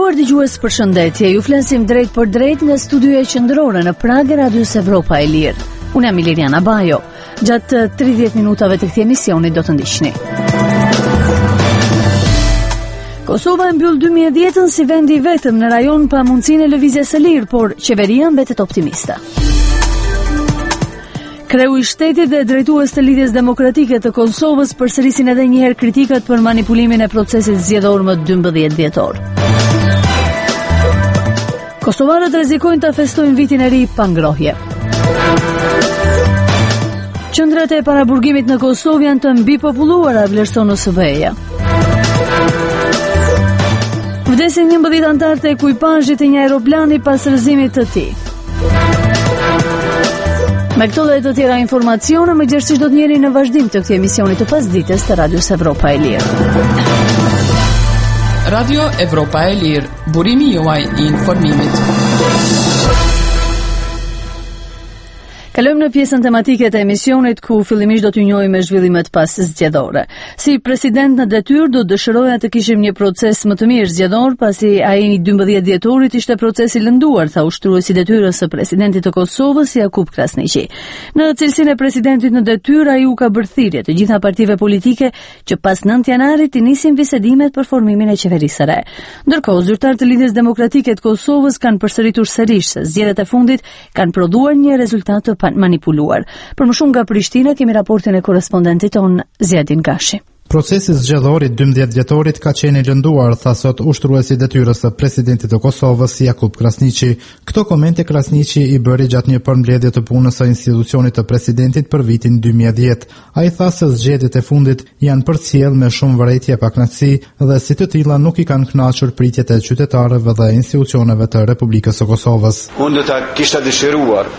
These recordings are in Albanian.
Nderuar dëgjues, përshëndetje. Ju flasim drejt për drejt nga studioja qendrore në Prag e Radios Evropa e Lirë. Unë jam Iliriana Bajo. Gjatë 30 minutave të këtij emisioni do të ndiqni. Kosova e mbyll 2010-ën si vendi i vetëm në rajon pa mundësinë e lëvizjes së lirë, por qeveria mbetet optimiste. Kreu i shtetit dhe drejtues të Lidhjes Demokratike të Kosovës përsërisin edhe një herë kritikat për manipulimin e procesit zgjedhor më 12 dhjetor. Kosovarët rrezikojnë ta festojnë vitin e ri pa ngrohje. Qendrat e paraburgimit në Kosovë janë të mbipopulluara, vlerëson OSBE-ja. Vdesin 11 anëtar të ekuipazhit të një aeroplani pas rrëzimit të tij. Me këto dhe të tjera informacione, më gjithsesi do të njeni në vazhdim të këtij emisioni të pasdites të Radios Evropa e Lirë. Radio Evropa e Lirë, burimi juaj i informimit. Kalojmë në pjesën tematike të emisionit ku fillimisht do t'ju njohim me zhvillimet pas zgjedhore. Si president në detyrë do dëshiroja të kishim një proces më të mirë zgjedhor, pasi ai 12 dhjetorit ishte proces i lënduar, tha ushtruesi i detyrës së presidentit të Kosovës Jakub Krasniqi. Në cilësinë e presidentit në detyrë, ai u ka bërë thirrje të gjitha partive politike që pas 9 janarit të nisin bisedimet për formimin e qeverisë së re. Ndërkohë, zyrtarët e Lidhjes Demokratike të Kosovës kanë përsëritur sërish se zgjedhjet e fundit kanë prodhuar një rezultat të manipuluar. Për më shumë nga Prishtina kemi raportin e korrespondentit ton Zjadin Gashi. Procesi zgjedhor i 12 dhjetorit ka qenë i lënduar, tha sot ushtruesi i detyrës së presidentit të Kosovës Jakub Krasniqi. Këto komente Krasniqi i bëri gjatë një përmbledhje të punës së institucionit të presidentit për vitin 2010. Ai tha se zgjedhjet e fundit janë përcjell me shumë vërejtje pa kënaqësi dhe si të tilla nuk i kanë kënaqur pritjet e qytetarëve dhe institucioneve të Republikës së Kosovës. Unë do ta kisha dëshiruar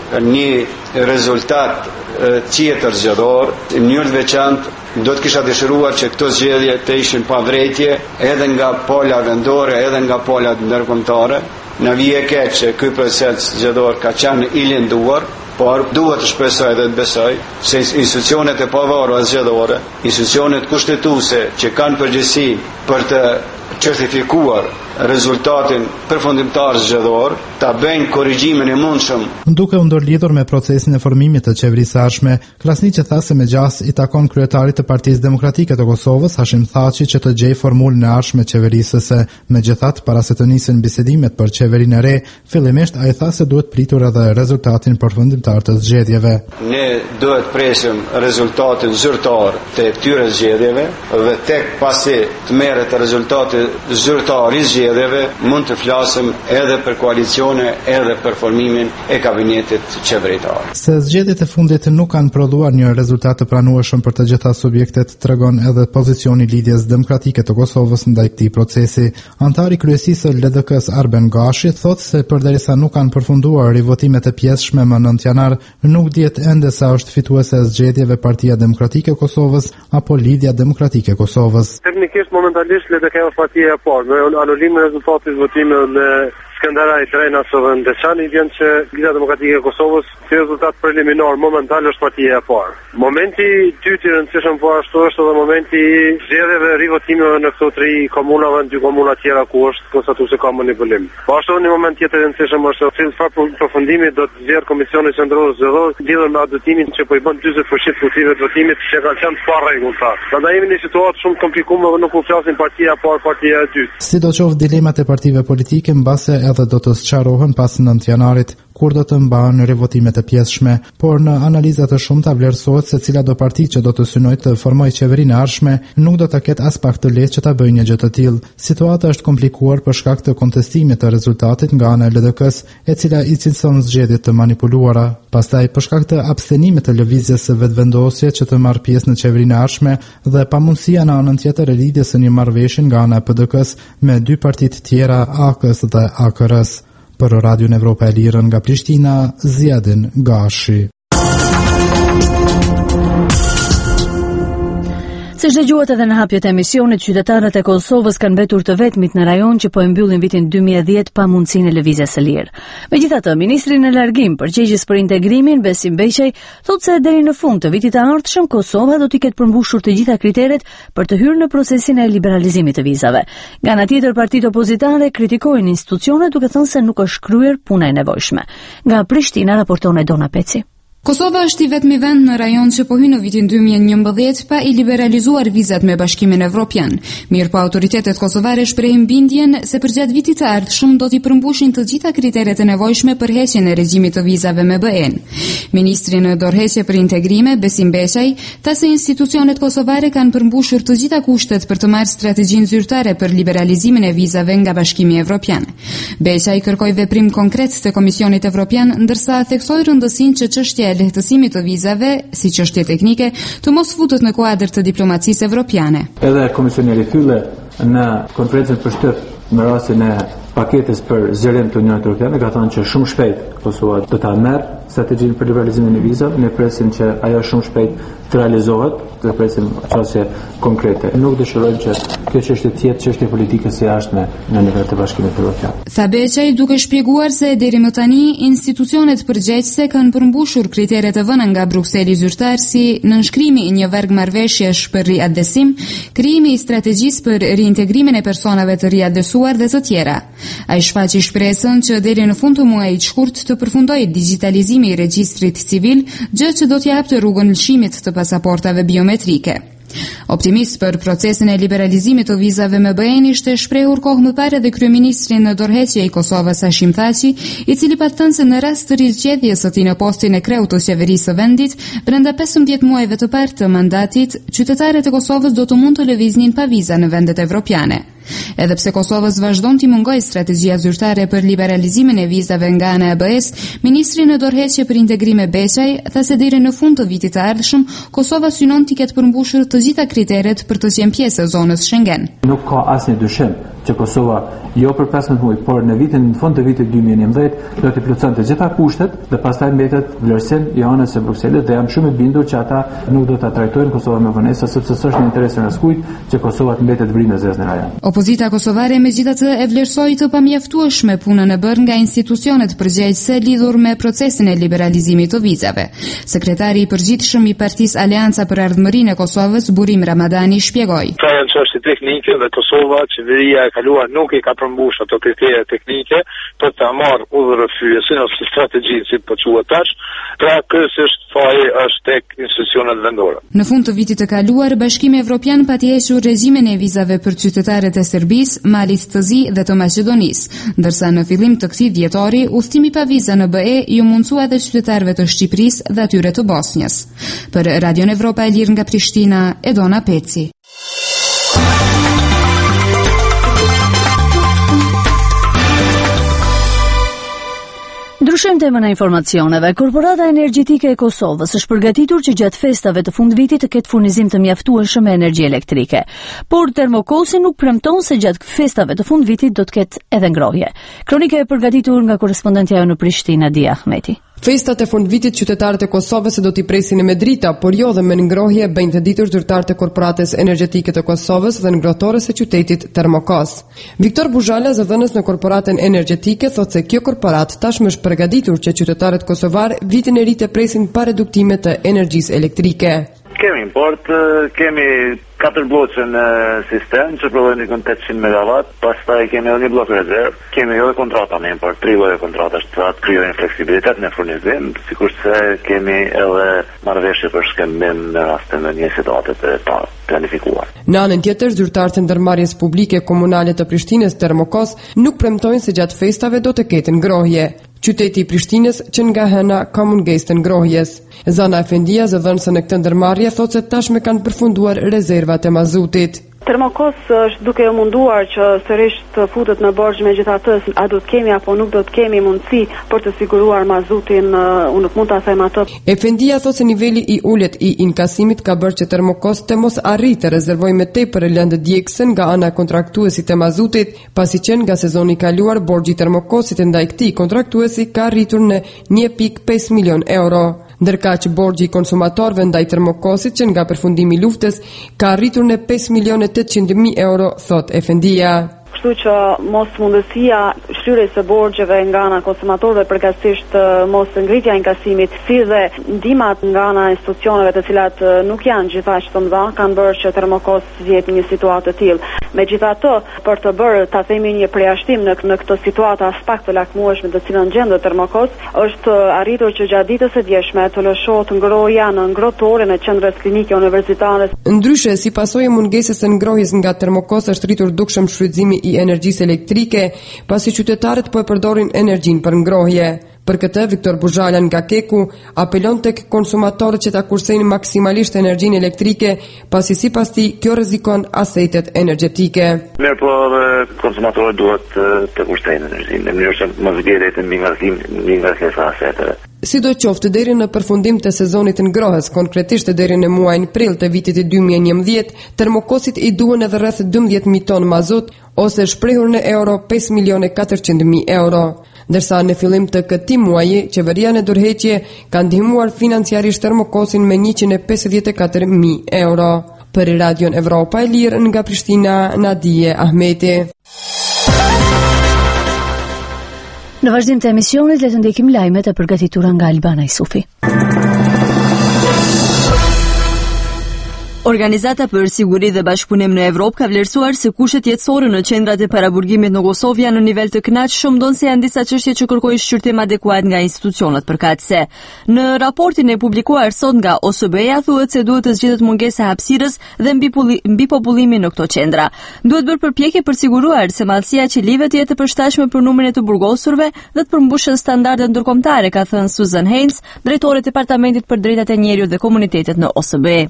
një rezultat tjetër zgjedhor, në mënyrë të veçantë do të kisha dëshiruar që këto zgjedhje të ishin pa vërejtje edhe nga pola vendore edhe nga pola ndërkombëtare. Na vije keq që ky proces zgjedhor ka qenë i lënduar, por duhet të shpresoj dhe të besoj se institucionet e pavarura zgjedhore, institucionet kushtetuese që kanë përgjegjësi për të certifikuar rezultatin përfundimtar zgjedhor, ta bëjnë korrigjimin e mundshëm. Duke u ndërlidhur me procesin e formimit të qeverisë së ardhshme, Krasniqi tha se me gjas i takon kryetarit të Partisë Demokratike të Kosovës, Hashim Thaçi, që të gjejë formulën e ardhshme qeverisëse. Megjithatë, para se të nisin bisedimet për qeverinë e re, fillimisht ai tha se duhet pritur edhe rezultatin përfundimtar të zgjedhjeve. Ne duhet presim rezultatin zyrtar të këtyre zgjedhjeve dhe tek pasi të merret rezultati zyrtar i zgjedhjeve, mund të flasim edhe për koalicione, edhe për formimin e kabinetit qeveritar. Se zgjedhjet e fundit nuk kanë prodhuar një rezultat të pranueshëm për të gjitha subjektet, tregon edhe pozicioni i Lidhjes Demokratike të Kosovës ndaj këtij procesi. Antari i kryesisë së LDK-s Arben Gashi thotë se përderisa nuk kanë përfunduar rivotimet e pjesëshme më 9 janar, nuk dihet ende sa është fituese e zgjedhjeve Partia Demokratike e Kosovës apo Lidhja Demokratike e Kosovës. Teknikisht momentalisht LDK është partia e parë, me anulim në rezultatit votimeve në Skënderaj, Drejna dhe Ndeçani vjen që Lidhja Demokratike e Kosovës si rezultat preliminar momental është partia e parë. Momenti i dytë i rëndësishëm po ashtu është edhe momenti i zgjedhjeve rivotimeve në këto 3 komuna dhe 2 komuna tjera ku është konstatuar se ka manipulim. Po ashtu një moment tjetër i rëndësishëm është se çfarë përfundimi do të zgjedh Komisioni Qendror zgjedhor lidhur me adoptimin që po i bën 40% fuqive të votimit që kanë qenë pa rregullta. Prandaj jemi në një situatë shumë komplikuar dhe nuk u flasin partia e parë, partia e dytë. Sidoqoftë dilemat e partive politike mbase edhe do të sqarohen pas 9 janarit, kur do të mbahen rivotimet e pjesëshme, por në analizat e shumta vlerësohet se cila do parti që do të synojë të formojë qeverinë e ardhshme nuk do të ketë as pak të lehtë që ta bëjë një gjë të tillë. Situata është komplikuar për shkak të kontestimit të rezultatit nga ana e LDK-s, e cila i cilëson zgjedhjet të manipuluara. Pastaj për shkak të abstenimit të lëvizjes së vetvendosje që të marrë pjesë në qeverinë e ardhshme dhe pamundësia në anën tjetër e lidhjes së një marrëveshje nga ana e PDK-s me 2 partitë tjera, AK-s dhe AKR-s. Për Radion Evropa e Lirë nga Prishtina, Zjadin Gashi. Siç dëgjuat edhe në hapjet e emisionit, qytetarët e Kosovës kanë mbetur të vetmit në rajon që po e mbyllin vitin 2010 pa mundësinë e lëvizjes së lirë. Megjithatë, ministri në largim përgjegjës për integrimin, Besim Beqaj, thotë se deri në fund të vitit të ardhshëm Kosova do të ketë përmbushur të gjitha kriteret për të hyrë në procesin e liberalizimit të vizave. Nga ana tjetër, partitë opozitare kritikojnë institucionet duke thënë se nuk është kryer puna e nevojshme. Nga Prishtina raporton Edona Peci. Kosova është i vetmi vend në rajon që po hyn në vitin 2011 pa i liberalizuar vizat me Bashkimin Evropian. Mirëpo autoritetet kosovare shprehin bindjen se përgjatë vitit të ardhshëm do t'i përmbushin të gjitha kriteret e nevojshme për heqjen e regjimit të vizave me BE-n. Ministri në dorëheqje për integrime, Besim Beqaj, tha se institucionet kosovare kanë përmbushur të gjitha kushtet për të marrë strategjinë zyrtare për liberalizimin e vizave nga Bashkimi Evropian. Beqaj kërkoi veprim konkret te Komisionit Evropian, ndërsa theksoi rëndësinë që çështja e lehtësimit të vizave, si çështje teknike, të mos futet në kuadër të diplomacisë evropiane. Edhe Komisioni rifylle në konferencën për shtyp në rastin e paketës për zgjerim të Unionit Evropian ka thënë që shumë shpejt Kosova do ta merr strategjinë për liberalizimin e vizave, ne presim që ajo shumë shpejt të realizohet, dhe presim çështje konkrete. Nuk dëshirojmë që kjo çështje të jetë çështje politike së jashtme në nivel të Bashkimit Evropian. Tha Beqaj duke shpjeguar se deri më tani institucionet përgjegjëse kanë përmbushur kriteret e vëna nga Brukseli zyrtar si nënshkrimi i një varg marrëveshjesh për riadesim, krijimi i strategjisë për riintegrimin e personave të riadesuar dhe të tjera. Ai shfaqi shpresën që deri në fund të muajit shkurt të përfundojë digitalizimi i regjistrit civil, gjë që do t'ia hapte rrugën lëshimit të pasaportave biometrike. Optimist për procesin e liberalizimit të vizave me BE-n ishte shprehur kohë më parë edhe kryeministri në dorëheqje i Kosovës Hashim Thaçi, i cili pa thënë se në rast të rizgjedhjes së tij në postin e kreut të qeverisë së vendit, brenda 15 muajve të parë të mandatit, qytetarët e Kosovës do të mund të lëviznin pa viza në vendet evropiane. Edhe pse Kosovës vazhdon t'i mungojë strategjia zyrtare për liberalizimin e vizave nga ana e BE-s, ministri në dorëheqje për integrim Beqaj tha se deri në fund të vitit të ardhshëm Kosova synon t'i ketë përmbushur të gjitha kriteret për të qenë pjesë e zonës Schengen. Nuk ka asnjë dyshim që Kosova jo për 15 muaj, por në fund të vitit 2011 do të plotësonte të gjitha kushtet dhe pastaj mbetet vlerësim i anës së Brukselit dhe jam shumë i bindur që ata nuk do ta trajtojnë Kosovën me vonesa sepse s'është në interesin e askujt që Kosova të mbetet vrinë zezë në rajon. Opozita kosovare megjithatë e vlerësoi të pamjaftueshme punën e bërë nga institucionet përgjegjëse lidhur me procesin e liberalizimit të vizave. Sekretari i përgjithshëm i Partisë Aleanca për Ardhmërinë e Kosovës, Burim Ramadani, shpjegoi. Ka janë çështje teknike dhe Kosova, qeveria e kaluar nuk i ka përmbushur ato kriteret teknike për të marrë udhërrëfyesin ose strategjinë si po quhet tash, pra kryesisht faji është tek institucionet vendore. Në fund të vitit të kaluar, Bashkimi Evropian pati hequr regjimin e vizave për qytetarët e Serbisë, Malit të Zi dhe të Maqedonisë, ndërsa në fillim të këtij dhjetori, udhtimi pa vizë në BE ju mundsua edhe qytetarëve të Shqipërisë dhe atyre të Bosnjës. Për Radion Evropa e Lirë nga Prishtina, Edona Peci. Ndryshojmë temën e informacioneve. Korporata Energjetike e Kosovës është përgatitur që gjatë festave të fundvitit të ketë furnizim të mjaftueshëm me energji elektrike. Por Termokosi nuk premton se gjatë festave të fundvitit do të ketë edhe ngrohje. Kronika e përgatitur nga korrespondentja në Prishtinë, Dia Ahmeti. Festat e fundvitit qytetarët e Kosovës do t'i presin me drita, por jo dhe me ngrohje, bëjnë të ditur zyrtarët e Korporatës Energjetike të Kosovës dhe ngrohtores së qytetit Termokos. Viktor Buzhala, zëdhënës në Korporatën Energjetike, thotë se kjo korporat tashmë është përgatitur që qytetarët kosovar vitin e ri të presin pa reduktime të energjisë elektrike. Kemi import, kemi 4 bloqe në sistem që prodhojnë një 800 MW, pastaj kemi edhe një blok rezerv, kemi edhe kontrata me import, 3 lloje kontratash të cilat krijojnë fleksibilitet në furnizim, sikurse kemi edhe marrëveshje për shkëmbim në raste në një situate të planifikuar. Në anën tjetër, zyrtarët e ndërmarrjes publike komunale të Prishtinës Termokos nuk premtojnë se gjatë festave do të ketë ngrohje. Qyteti i Prishtinës që nga hëna ka mungesë të ngrohjes. Zana Efendia, zëdhënëse në këtë ndërmarrje, thotë se tashmë kanë përfunduar rezervat e mazutit. Termokos është duke u munduar që sërish të futet në borxh megjithatë, a do të kemi apo nuk do të kemi mundësi për të siguruar mazutin, unë nuk mund ta them atë. Efendia thotë se niveli i ulët i inkasimit ka bërë që Termokos të mos arrijë të rezervojë më tepër lëndë djegësen nga ana e kontraktuesit të mazutit, pasi që nga sezoni i kaluar borxhi i Termokosit ndaj këtij kontraktuesi ka arritur në 1.5 milion euro. ndërka që borxhi i konsumatorëve ndaj termokosit që nga përfundimi i luftës ka arritur në 5.800.000 euro, thot Efendia. Kështu që mos mundësia shtyrjes së borxheve nga ana konsumatorëve përkatësisht mos ngritja e inkasimit, si dhe ndihmat nga ana institucioneve të cilat nuk janë gjithashtu të mëdha, kanë bërë që Termokos të jetë në një situatë të tillë. Megjithatë, për të bërë ta themi një përjashtim në këtë situatë as pak të lakmueshme të cilën gjendet Termokos, është arritur që gjatë ditës së djeshme të lëshohet ngrohja në ngrohtore në qendrës klinike universitare. Ndryshe, si pasojë mungesës së ngrohjes nga Termokos është rritur dukshëm shfrytëzimi i energjisë elektrike, pasi qytetarët po e përdorin energjinë për ngrohje. Për këtë, Viktor Buzhala nga Keku apelon tek konsumatorët që ta kursejnë maksimalisht energjinë elektrike, pasi sipas tij kjo rrezikon asetet energjetike. Mirë, po konsumatorët duhet të kursejnë energjinë në mënyrë që mos vjedhet mbi ngarkesa aseteve. Sidoqoftë, deri në përfundim të sezonit ngrohës, konkretisht deri në muajin prill të vitit 2011, Termokosit i duhen edhe rreth 12.000 ton mazut, ose shprehur në euro 5.400.000 euro. Ndërsa në fillim të këtij muaji, qeveria në dorëheqje ka ndihmuar financiarisht Termokosin me 154.000 euro. Për Radion Evropa e Lirë nga Prishtina, Nadije Ahmeti. Në vazhdim të emisionit, le të ndjekim lajmet e përgatitura nga Albana Isufi. Organizata për Siguri dhe Bashkëpunim në Evropë ka vlerësuar se kushtet jetësore në qendrat e paraburgimit në Kosovë janë në nivel të kënaqshëm, ndonse janë disa çështje që kërkojnë shqyrtim adekuat nga institucionet përkatëse. Në raportin e publikuar sot nga OSBE-ja thuhet se duhet të zgjidhet mungesa e hapësirës dhe mbi popullimin në këto qendra. Duhet bërë përpjekje për siguruar se mallësia e qelive të jetë e përshtatshme për numrin e të burgosurve dhe të përmbushën standardet ndërkombëtare, ka thënë Susan Haynes, drejtore e Departamentit për Drejtat e Njerëzit dhe Komunitetet në OSBE.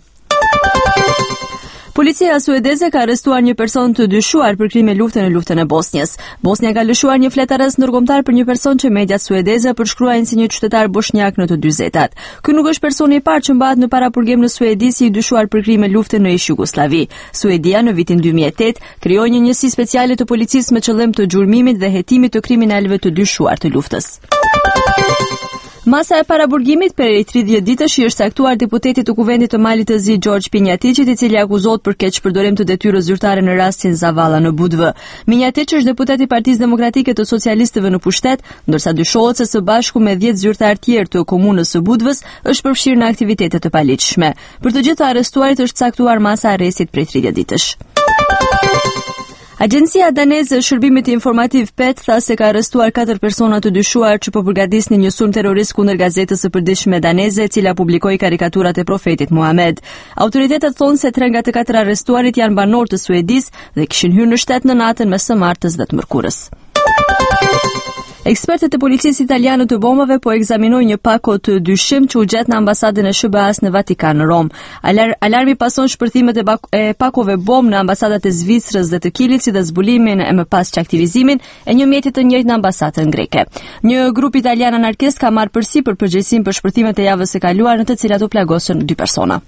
Policia suedeze ka arrestuar një person të dyshuar për krime lufte në luftën e Bosnjës. Bosnia ka lëshuar një fletarës ndërkombëtar për një person që mediat suedeze përshkruajnë si një qytetar bosnjak në të 40-tat. Ky nuk është personi i parë që mbahet në parapurgim në Suedi si i dyshuar për krime lufte në ish Jugosllavi. Suedia në vitin 2008 krijoi një njësi speciale të policisë me qëllim të gjurmimit dhe hetimit të kriminalëve të dyshuar të luftës. Masa e paraburgimit për 30 ditësh i është caktuar deputetit të Kuvendit të Malit të Zi Gjorgj Pinjatiqit, i cili akuzohet për keqpërdorim të detyrës zyrtare në rastin Zavala në Budvë. Pinjatiq është deputet i Partisë Demokratike të Socialistëve në pushtet, ndërsa dyshohet se së bashku me 10 zyrtar tjerë të komunës së Budvës është përfshirë në aktivitete të paligjshme. Për të gjithë arrestuarit është caktuar masa arrestit prej 30 ditësh. Agjencia daneze e shërbimit informativ PET tha se ka arrestuar 4 persona të dyshuar që po përgatisnin një sulm terrorist kundër gazetës së përditshme daneze, e cila publikoi karikaturat e profetit Muhammed. Autoritetet thonë se 3 nga të 4 arrestuarit janë banorë të Suedisë dhe kishin hyrë në shtet në natën mes së martës dhe të mërkurës. Ekspertët e policisë italiane të bombave po ekzaminojnë një pako të dyshim që u gjet në ambasadën e SBA-s në Vatikan në Rom. Alarmi pason shpërthimet e pakove bombë në ambasadat e Zvicrës dhe të Kilit, si dhe zbulimin e më pas që aktivizmin e një mjeti të njëjtë në ambasadën greke. Një grup italian anarkist ka marrë përsipër përgjegjësinë për shpërthimet e javës së kaluar, në të cilat u plagosën 2 persona.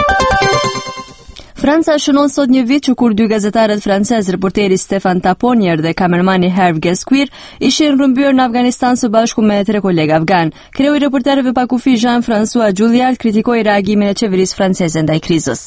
Franca shënon sot një vit që kur 2 gazetarët francez, reporteri Stefan Taponier dhe kamermani Hervé Gesquir, ishin rrëmbyer në Afganistan së bashku me 3 kolegë afgan. Kreu i reporterëve pa kufi Jean-François Julliard kritikoi reagimin e qeverisë franceze ndaj krizës.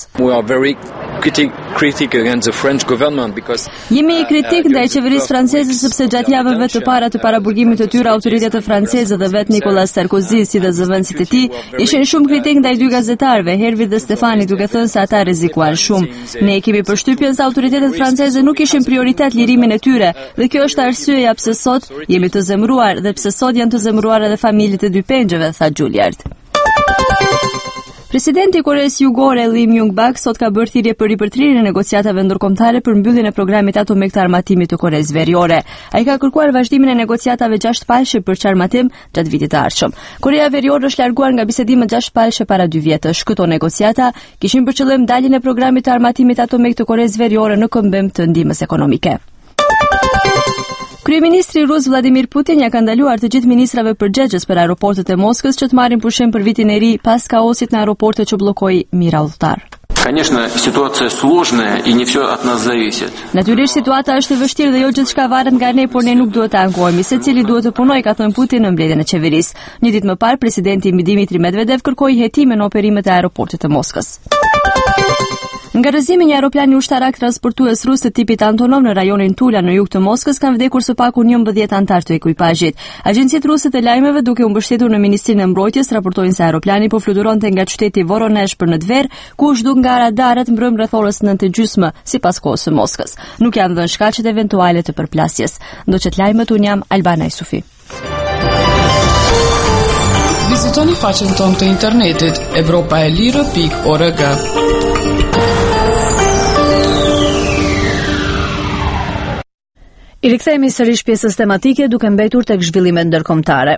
Jemi kritik ndaj qeverisë franceze sepse gjatë javëve të para të paraburgimit të tyre autoritetet franceze dhe vet Nicolas Sarkozy si dhe zëvendësit e tij ishin shumë kritik ndaj 2 gazetarëve, Hervé dhe Stefani, duke thënë se ata rrezikuan shumë. Ne kemi përshtypjen se autoritetet franceze nuk kishin prioritet lirimin e tyre dhe kjo është arsyeja pse sot jemi të zemëruar dhe pse sot janë të zemëruar edhe familjet e 2 pengjeve, tha Julliard. Presidenti i Koreas Jugore Lee Myung-bak sot ka bërë thirrje për ripërtrirjen e negociatave ndërkombëtare për mbylljen e programit atomik të armatimit të Koreas Veriore. Ai ka kërkuar vazhdimin e negociatave 6 palëshe për çarmatim gjatë vitit të ardhshëm. Korea Veriore është larguar nga bisedimet 6 palëshe para 2 vjetësh. Këto negociata kishin për qëllim daljen e programit të armatimit atomik të Koreas Veriore në këmbim të ndihmës ekonomike. Kryeministri rus Vladimir Putin ja ka ndaluar të gjithë ministrave përgjegjës për aeroportet e Moskës që të marrin pushim për vitin e ri pas kaosit në aeroporte që bllokoi mijëra udhëtar. Конечно, ситуация сложная и не все от нас зависит. Natyrisht situata është e vështirë dhe jo gjithçka varet nga ne, por ne nuk duhet të ankohemi. Secili duhet të punojë, ka thënë Putin në mbledhjen e qeverisë. Një ditë më parë, presidenti Dimitri Medvedev kërkoi hetimin në operimet e aeroportit të Moskës. Nga rrëzimi një aeroplani ushtarak transportues rus të tipit Antonov në rajonin Tula në jug të Moskës kanë vdekur së paku 11 anëtar të ekuipazhit. Agjenciat ruse të lajmeve, duke u mbështetur në Ministrinë e Mbrojtjes, raportojnë se aeroplani po fluturonte nga qyteti Voronezh për në Tver, ku u zhduk nga radarët mbrëm rreth orës 9:30 sipas kohës së Moskës. Nuk janë dhënë shkaqet eventuale të përplasjes. Ndoqet lajmet, un jam Albana Isufi. Vizitoni faqen tonë të internetit europaelire.org. I rikthehemi sërish pjesës tematike duke mbetur tek zhvillimet ndërkombëtare.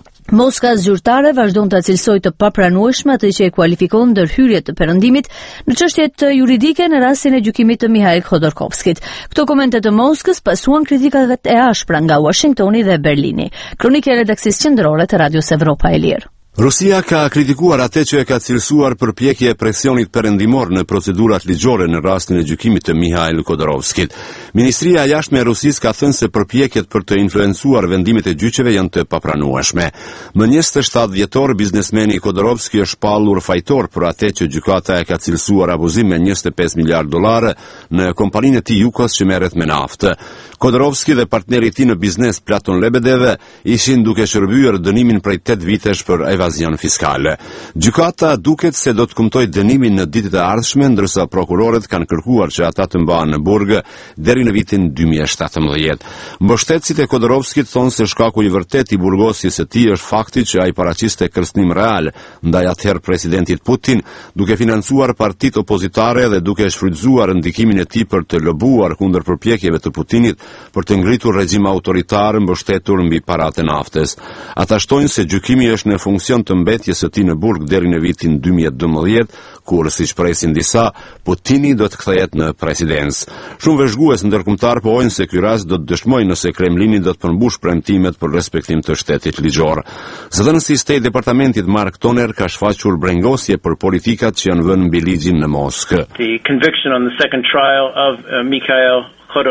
Moska zyrtare vazhdon të cilësojë të papranueshme atë që e kualifikon ndërhyrje të perëndimit në çështjet juridike në rastin e gjykimit të Mikhail Khodorkovskit. Këto komente të Moskës pasuan kritikat e ashpra nga Washingtoni dhe Berlini. Kronika e redaksisë qendrore të Radios Evropa e Lirë. Rusia ka kritikuar atë që e ka cilësuar përpjekje e presionit perëndimor në procedurat ligjore në rastin e gjykimit të Mikhail Khodorkovskit. Ministria e Jashtme e Rusisë ka thënë se përpjekjet për të influencuar vendimet e gjyqeve janë të papranueshme. Më 27 vjetor, biznesmeni Khodorkovski është shpallur fajtor për atë që gjykata e ka cilësuar abuzim me 25 miliard dollarë në kompaninë e tij Yukos që merret me naftë. Khodorkovski dhe partneri i tij në biznes Platon Lebedev ishin duke shërbyer dënimin prej 8 vitesh për evazion fiskale. Gjykata duket se do të kumtoj dënimin në ditët e ardhshme, ndërsa prokurorët kanë kërkuar që ata të mbahen në burg deri në vitin 2017. Mbështetësit e Khodorkovskit thonë se shkaku i vërtet i burgosjes së tij është fakti që ai paraqiste kërcënim real ndaj atëherë presidentit Putin, duke financuar partitë opozitare dhe duke shfrytzuar ndikimin e tij për të lobuar kundër përpjekjeve të Putinit për të ngritur regjim autoritar mbështetur mbi paratë e naftës. Ata shtojnë se gjykimi është në funksion të mbetjes së tij në burg deri në vitin 2012, kur, siç presin disa, Putini do të kthehet në presidencë. Shumë vëzhgues ndërkombëtar pohojnë se ky rast do të dëshmojë nëse Kremlini do të përmbush premtimet për respektim të shtetit ligjor. Zëdhënësi i State Departamentit Mark Toner ka shfaqur brengosje për politikat që janë vënë mbi ligjin në Moskë. The conviction on the second trial of Mikhail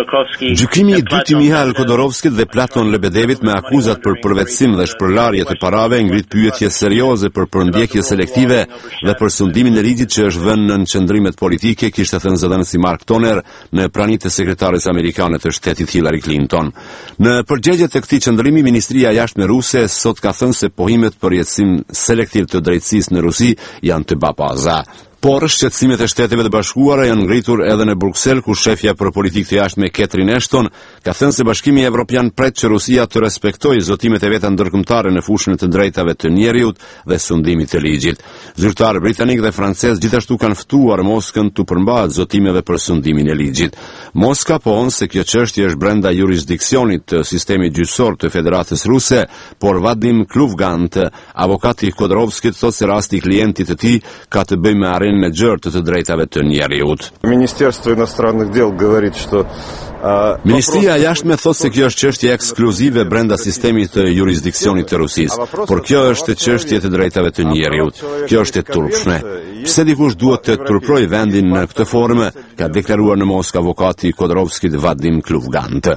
Gjykimi i dytë i Mikhail Khodorkovskit dhe Platon Lebedevit me akuzat për përvetësim dhe shpërlarje të parave ngrit pyetje serioze për përndjekje selektive dhe për sundimin e ligjit që është vënë në qëndrimet politike, kishte thënë zëdhënësi Mark Toner në pranitë të sekretares amerikane të shtetit Hillary Clinton. Në përgjigje të këtij qëndrimi, Ministria e Jashtme ruse sot ka thënë se pohimet për jetësim selektiv të drejtësisë në Rusi janë të babaza. Por shqetësimet e Shteteve të Bashkuara janë ngritur edhe në Bruksel, ku shefja për politikë të jashtme Catherine Ashton ka thënë se Bashkimi Evropian pret që Rusia të respektojë zotimet e veta ndërkombëtare në fushën e të drejtave të njeriut dhe sundimit të ligjit. Zyrtarë britanik dhe francez gjithashtu kanë ftuar Moskën të përmbahet zotimeve për sundimin e ligjit. Moska pohon se kjo çështje është brenda jurisdiksionit të sistemit gjyqësor të Federatës Ruse, por Vadim Kluvgant, avokati i Khodorkovskit, thotë se rasti i klientit të tij ka të bëjë me në gjërë të drejtave të njeriut. Ministria e Jashtme thotë se kjo është çështje ekskluzive brenda sistemit të jurisdiksionit të Rusisë, por kjo është çështje të drejtave të njeriut. Kjo është e turpshme. Pse dikush duhet të turprojë vendin në këtë formë, ka deklaruar në Moskë avokati i Khodorkovskit Vadim Kluvgant.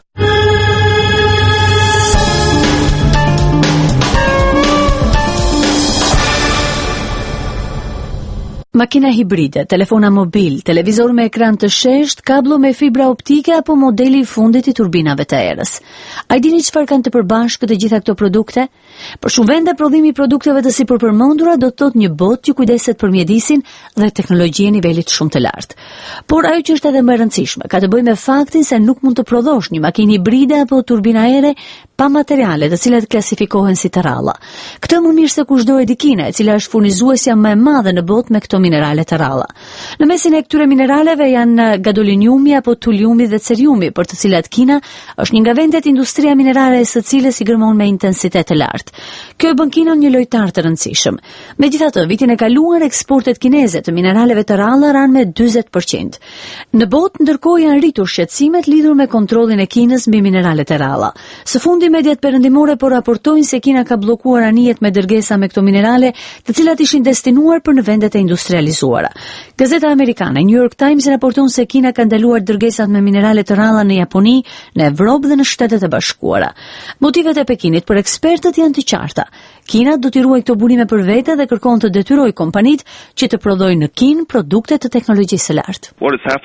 Makina hibride, telefona mobil, televizor me ekran të shesht, kablo me fibra optike apo modeli i fundit i turbinave të erës. A i dini çfarë kanë të përbashkët e gjitha këto produkte? Për shumë vende, prodhimi i produkteve të sipërpërmendura do të thotë një botë që kujdeset për mjedisin dhe teknologji e nivelit shumë të lartë. Por ajo që është edhe më e rëndësishme ka të bëjë me faktin se nuk mund të prodhosh një makinë hibride apo turbina ere pa materiale të cilat klasifikohen si të rralla. Këtë më mirë se kushdo e di Kina, e cila është furnizuesja më e madhe në botë me këto minerale të rralla. Në mesin e këtyre mineraleve janë gadoliniumi apo tuliumi dhe ceriumi, për të cilat Kina është një nga vendet industria minerale së cilës i gërmon me intensitet të lartë. Kjo e bën Kinën një lojtar të rëndësishëm. Megjithatë, vitin e kaluar eksportet kineze të mineraleve të rralla ranë me 40%. Në botë ndërkohë janë rritur shqetësimet lidhur me kontrollin e Kinës mbi mineralet e rralla. Së fundi mediat perëndimore po raportojnë se Kina ka bllokuar anijet me dërgesa me këto minerale, të cilat ishin destinuar për në vendet e industrisë industrializuara. Gazeta amerikane New York Times raporton se Kina ka ndaluar dërgesat me minerale të ralla në Japoni, në Evropë dhe në Shtetet e Bashkuara. Motivet e Pekinit për ekspertët janë të qarta. Kina do t'i ruajë këto burime për vete dhe kërkon të detyrojë kompanitë që të prodhojnë në Kinë produkte të teknologjisë së lartë.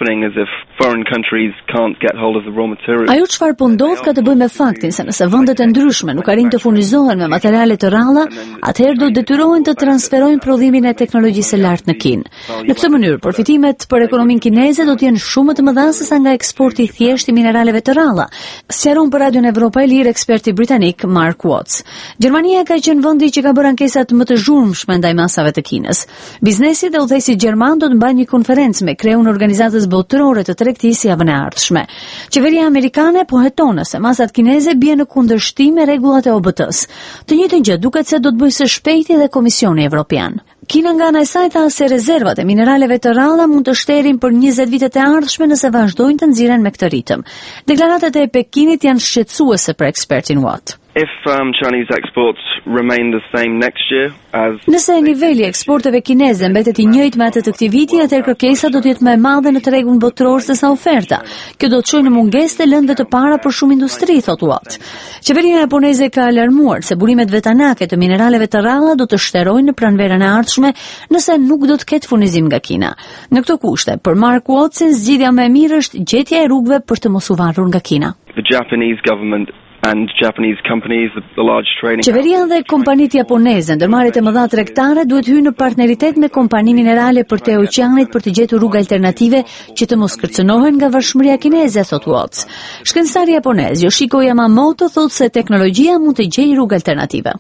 Ajo çfarë po ndodh ka të bëjë me faktin se nëse vendet e ndryshme nuk arrin të furnizohen me materiale të ralla, atëherë do detyrohen të transferojnë prodhimin e teknologjisë së lartë në Kinë. Në këtë mënyrë, përfitimet për ekonominë kineze do të jenë shumë më të mëdha sesa nga eksporti i thjeshtë i mineraleve të ralla. Sqaron për Radion Evropa e Lirë eksperti britanik Mark Watts. Gjermania ka qenë vendi që ka bërë ankesat më të zhurmshme ndaj masave të Kinës. Biznesi dhe udhëheqësit gjerman do të mbajnë një konferencë me kreun e organizatës botërore të tregtisë javën e ardhshme. Qeveria amerikane po heton se masat kineze bien në kundërshtim me rregullat e OBT-s. Të njëjtën gjë duket se do të bëjë së shpejti dhe Komisioni Evropian. Kina nga ana e saj tha se rezervat e mineraleve të ralla mund të shterin për 20 vitet e ardhshme nëse vazhdojnë të nxirren me këtë ritëm. Deklaratat e Pekinit janë shqetësuese për ekspertin Watt. Chinese exports remain the same next year as Nëse niveli i eksporteve kineze mbetet i njëjtë me atë të këtij viti, atëherë kërkesa do të jetë më e madhe në tregun botëror se sa oferta. Kjo do të çojë në mungesë të lëndëve të para për shumë industri, thot Watt. Qeveria japoneze ka alarmuar se burimet vetanake të mineraleve të ralla do të shterojnë në pranverën e ardhshme nëse nuk do të ketë furnizim nga Kina. Në këto kushte, për Mark Watson, zgjidhja më e mirë është gjetja e rrugëve për të mos u varur nga Kina. The Japanese government and Japanese companies, the large trading. Qeveria dhe kompanitë japoneze, ndërmarrjet e mëdha tregtare duhet hyjnë në partneritet me kompani minerale për te oqeanit për të gjetur rrugë alternative që të mos kërcënohen nga varfëria kineze, thot Watts. Shkencëtari japonez Yoshiko Yamamoto thotë se teknologjia mund të gjejë rrugë alternative.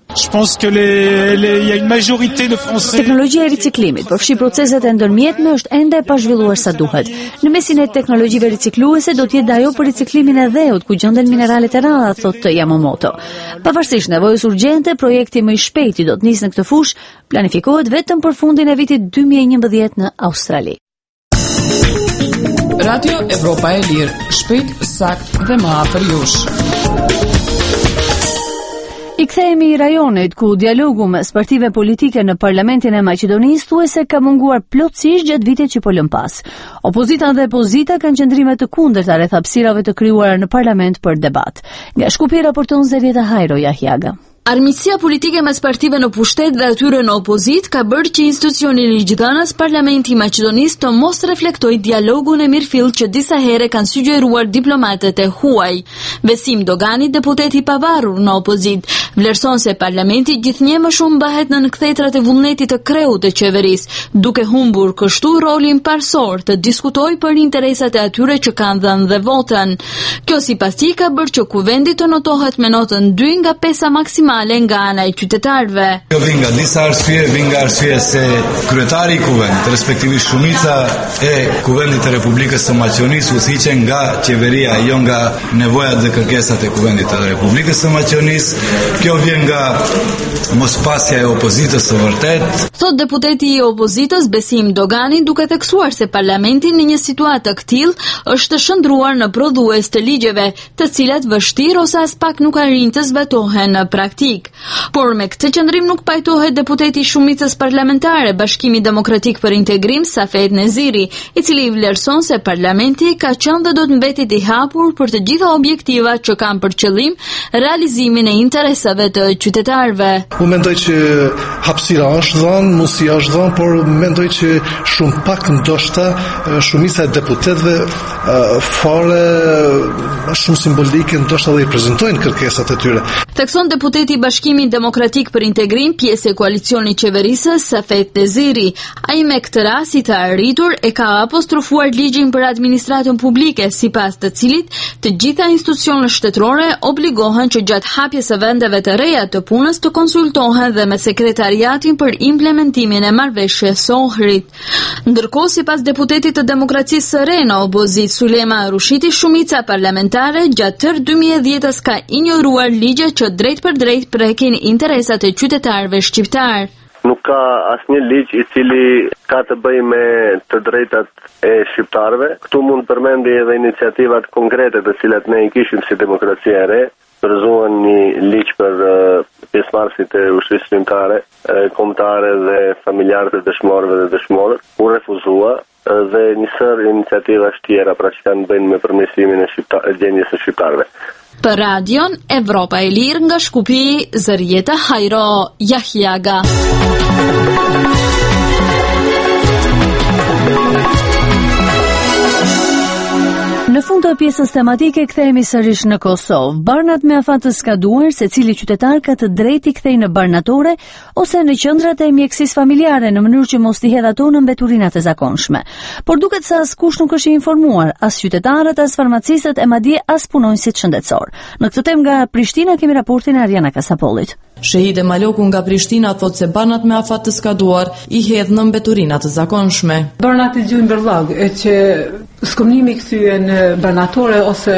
Teknologjia e riciklimit përfshi proceset e ndërmjetme është ende e pazhvilluar sa duhet. Në mesin e teknologjive ricikluese do të jetë ajo për riciklimin e dheut ku gjenden mineralet e ralla, të Yamamoto. Pavarësisht nevojës urgjente, projekti më i shpejti do të nisë në këtë fushë, planifikohet vetëm për fundin e vitit 2011 në Australi. Radio Evropa e Lirë, shpejt, sakt dhe më afër jush. I kthehemi i rajonit ku dialogu mes partive politike në Parlamentin e Maqedonisë thuajse ka munguar plotësisht gjatë vitit që po lëm pas. Opozita dhe pozita kanë qëndrime të kundërta rreth hapësirave të krijuara në parlament për debat. Nga Shkupi raporton Zelieta Hajro Jahiaga. Armiqësia politike mes partive në pushtet dhe atyre në opozit ka bërë që institucioni ligjidhënës Parlamenti i Maqedonisë të mos reflektojë dialogun e mirëfill që disa herë kanë sugjeruar diplomatët e huaj. Besim Dogani, deputet i pavarur në opozit, vlerëson se Parlamenti gjithnjë më shumë mbahet në kthjetrat e vullnetit të kreut të qeverisë, duke humbur kështu rolin parsor të diskutojë për interesat e atyre që kanë dhënë dhe votën. Kjo sipas tij ka bërë që kuvendi të notohet me notën 2 nga 5 maksimale nga ana e qytetarëve. Kjo vjen nga disa arsye, vjen nga arsye se kryetari i kuvendit, respektivisht shumica e kuvendit të Republikës së Maqedonisë udhëhiqen nga qeveria, jo nga nevojat dhe kërkesat e kuvendit të Republikës së Maqedonisë. Kjo vjen nga mospasja e opozitës së vërtet. Thot deputeti i opozitës Besim Dogani, duke theksuar se parlamenti në një situatë të tillë është shndruar në prodhues të ligjeve, të cilat vështirë ose as pak nuk arrin të zbatohen në praktikë. Por me këtë qëndrim nuk pajtohet deputeti i shumicës parlamentare Bashkimi Demokratik për Integrim Safet Neziri, i cili vlerëson se parlamenti ka qenë dhe do të mbetet i hapur për të gjitha objektivat që kanë për qëllim realizimin e interesave të qytetarëve. Unë mendoj që hapësira është dhënë, mosia është dhënë, por mendoj që shumë pak ndoshta shumica e deputetëve fare shumë simbolike ndoshta dhe i prezantojnë kërkesat e tyre. Thekson deputeti i Bashkimit Demokratik për Integrim, pjesë e koalicionit qeverisës, Safet Neziri. Ai me këtë rast i të arritur e ka apostrofuar ligjin për administratën publike, sipas të cilit të gjitha institucionet shtetërore obligohen që gjatë hapjes së vendeve të reja të punës të konsultohen dhe me sekretariatin për implementimin e marrëveshjes së Ohrit. Ndërkohë, sipas deputetit të Demokracisë së Re në opozit Sulema Rushiti, shumica parlamentare gjatë tërë 2010-s ka injoruar ligje që drejt për drejt prekin interesat e qytetarëve shqiptar. Nuk ka asnjë ligj i cili ka të bëjë me të drejtat e shqiptarëve. Këtu mund përmendi edhe iniciativat konkrete të cilat ne i kishim si Demokracia e Re, Përzuan një ligj për pjesëmarrësit e ushtrisë shqiptare, kombëtare dhe familjarët e dëshmorëve dhe dëshmorët, u refuzua dhe një sër iniciativash tjera pra që kanë bënë me përmirësimin e gjendjes së shqiptarëve. Për radion Evropa e Lirë nga Shkupi, Zërieta Hajro Yahyaga. Në fund të pjesës tematike kthehemi sërish në Kosovë. Barnat me afat të skaduar, secili qytetar ka të drejtë i kthejë në barnatore ose në qendrat e mjekësisë familjare në mënyrë që mos t'i hedhë ato në mbeturinat e zakonshme. Por duket se askush nuk është i informuar, as qytetarët, as farmacistët e madje as punonësit shëndetësor. Në këtë temë nga Prishtina kemi raportin e Ariana Kasapollit. Shehide Maloku nga Prishtina thot se barnat me afat të skaduar i hedh në mbeturinat të zakonshme. Barnat i gjujnë bërllag, e që skomnimi kthye në barnatore ose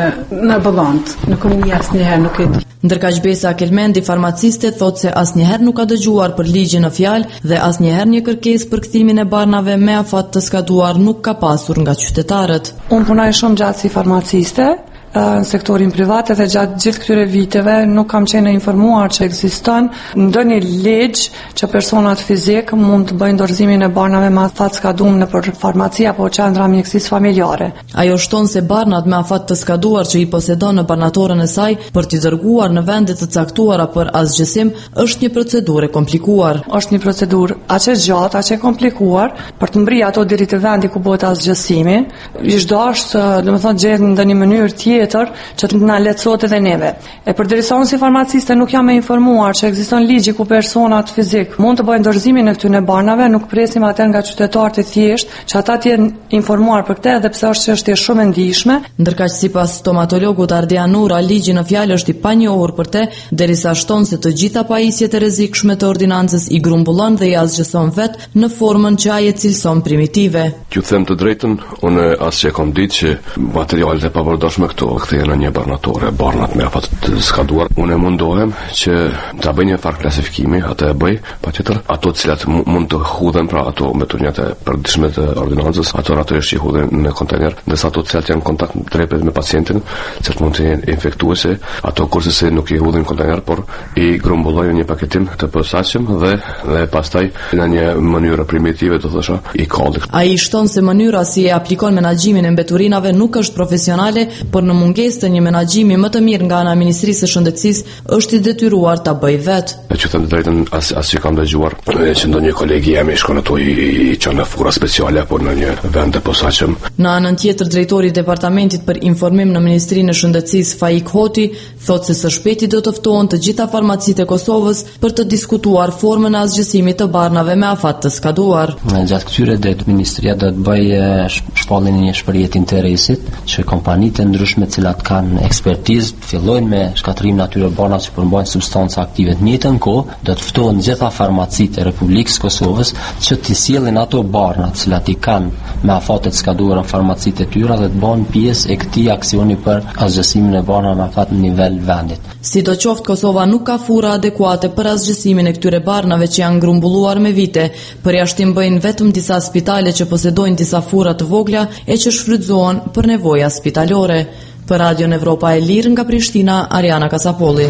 në ballant. Nuk kam asnjëherë nuk e di. Ndërkaq Besa Kelmendi, farmaciste, thot se asnjëherë nuk ka dëgjuar për ligjin në fjalë dhe asnjëherë një kërkesë për kthimin e barnave me afat të skaduar nuk ka pasur nga qytetarët. Unë punoj shumë gjatë si farmaciste në sektorin privat dhe gjatë gjithë këtyre viteve nuk kam qenë informuar që ekziston ndonjë ligj që personat fizik mund të bëjnë dorëzimin e barnave me afat skaduar nëpër farmaci apo qendra mjekësisë familjare. Ajo shton se barnat me afat të skaduar që i posedon në barnatorën e saj për t'i dërguar në vende të caktuara për asgjësim është një procedurë komplikuar. Është një procedurë aq e gjatë, aq e komplikuar për të mbri ato deri te vendi ku bëhet asgjësimi. Ish dashur, domethënë gjehet në ndonjë mënyrë tjetër që të na lehtësohet edhe neve. E përderisa unë si farmaciste nuk jam e informuar që ekziston ligji ku personat fizik mund të bëjnë dorëzimin e këtyre barnave, nuk presim atë nga qytetarët e thjeshtë që ata të jenë informuar për këtë, edhe pse është çështje shumë e ndihshme. Ndërkaq sipas stomatologut Ardian Nura, ligji në fjalë është i panjohur për të, derisa shton se të gjitha pajisjet e rrezikshme të ordinancës i grumbullon dhe i asgjëson vet në formën që ai e cilëson primitive. Ju them të drejtën, unë asgjë kam ditë që materialet e pavarëshme këto kthehen në një barnatore, barnat me afat të skaduar. Unë mundohem që ta bëj një farë klasifikimi, atë e bëj, patjetër, ato të cilat mund të hudhen, pra ato me turnjat e përditshme të ordinancës, ato është që hudhen në kontener, ndërsa ato të cilat janë në kontakt drejt me pacientin, që mund të jenë infektuese, ato kurse se nuk i hudhen në kontener, por i grumbullojnë një paketim të posaçëm dhe pastaj në një mënyrë primitive, do thosha, i kallit. Ai shton se mënyra si e aplikon menaxhimin e mbeturinave nuk është profesionale, por në mungesë të një menaxhimi më të mirë nga ana e Ministrisë së Shëndetësisë është i detyruar ta bëj vet. E që them të drejtën, as që kam dëgjuar që ndonjë kolegi jam i shkon ato i çon në fura speciale apo në një vend të posaçëm. Në anën tjetër, drejtori i Departamentit për Informim në Ministrinë e Shëndetësisë Faik Hoti thotë se së shpejti do të ftohen të gjitha farmacitë e Kosovës për të diskutuar formën e asgjësimit të barnave me afat të skaduar. Gjatë këtyre ditë Ministria do të bëjë shpalljen e një shprehje të interesit që kompanitë ndryshme të cilat kanë ekspertizë fillojnë me shkatërimin e atyre barnave që përmbajnë substanca aktive të njëjtën kohë, do të ftohen gjitha farmacitë e Republikës Kosovës që të sjellin ato barna të cilat i kanë me afate të skaduara në farmacitë e tyre dhe të bëhen pjesë e këtij aksioni për asgjësimin e barnave me afat në nivel vendit. Sidoqoftë, Kosova nuk ka fura adekuate për asgjësimin e këtyre barnave që janë grumbulluar me vite. Përjashtim bëjnë vetëm disa spitale që posedojnë disa fura të vogla e që shfrytëzohen për nevoja spitalore. Për Radion Evropa e Lirë nga Prishtina, Ariana Kasapolli.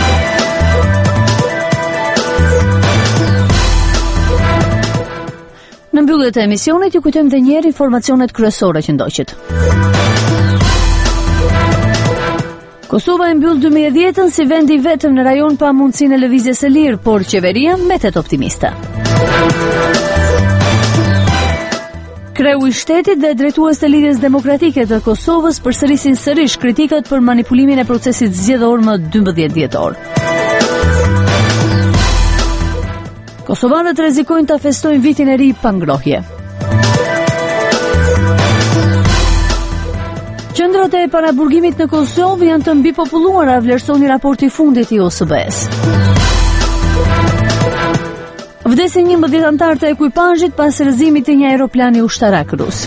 Në mbyllje të emisionit ju kujtojmë edhe një herë informacionet kryesore që ndoqët. Kosova e mbyll 2010-ën si vendi vetëm në rajon pa mundësinë e lëvizjes së lirë, por qeveria mbetet optimiste. Kreu i shtetit dhe drejtues të Lidhjes Demokratike të Kosovës përsërisin sërish kritikat për manipulimin e procesit zgjedhor më 12 dhjetor. Kosovanët rrezikojnë ta festojnë vitin e ri pa ngrohje. Qendrat e paraburgimit në Kosovë janë të mbipopulluara, vlerësoni raporti fundit i OSBE-s. Vdesin 11 anëtar të ekuipazhit pas rrëzimit të një aeroplani ushtarak rus.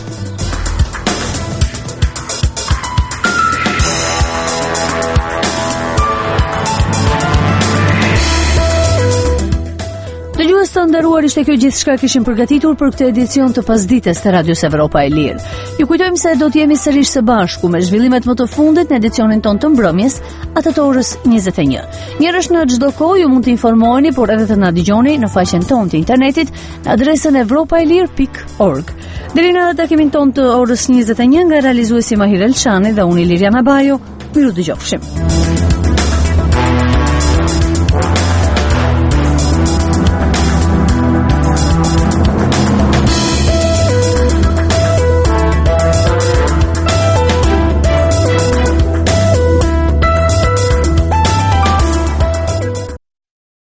të nderuar, ishte kjo gjithçka kishim përgatitur për këtë edicion të pasdites të Radios Evropa e Lirë. Ju kujtojmë se do të jemi sërish së bashku me zhvillimet më të fundit në edicionin ton të mbrëmjes, atë të orës 21. Mirësh në çdo kohë ju mund të informoheni, por edhe të na dëgjoni në faqen tonë të internetit në adresën evropaelir.org. Deri në takimin ton të orës 21 nga realizuesi Mahir Elshani dhe unë Liriana Bajo, miru dëgjofshim.